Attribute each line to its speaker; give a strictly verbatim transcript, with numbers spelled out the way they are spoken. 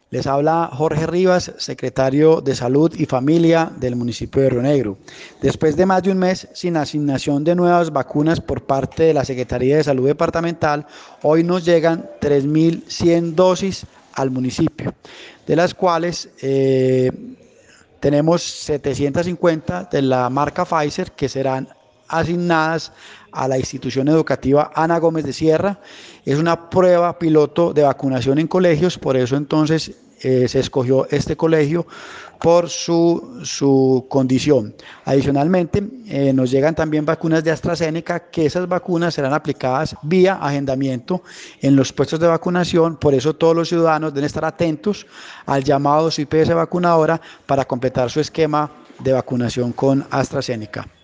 Speaker 1: Les habla Jorge Rivas, secretario de Salud y Familia del municipio de Río Negro. Después de más de un mes sin asignación de nuevas vacunas por parte de la Secretaría de Salud Departamental, hoy nos llegan tres mil cien dosis al municipio, de las cuales eh, tenemos setecientas cincuenta de la marca Pfizer que serán asignadas a la institución educativa Ana Gómez de Sierra. Es una prueba piloto de vacunación en colegios, por eso entonces eh, se escogió este colegio por su, su condición. Adicionalmente, eh, nos llegan también vacunas de AstraZeneca, que esas vacunas serán aplicadas vía agendamiento en los puestos de vacunación, por eso todos los ciudadanos deben estar atentos al llamado de su I P S vacunadora para completar su esquema de vacunación con AstraZeneca.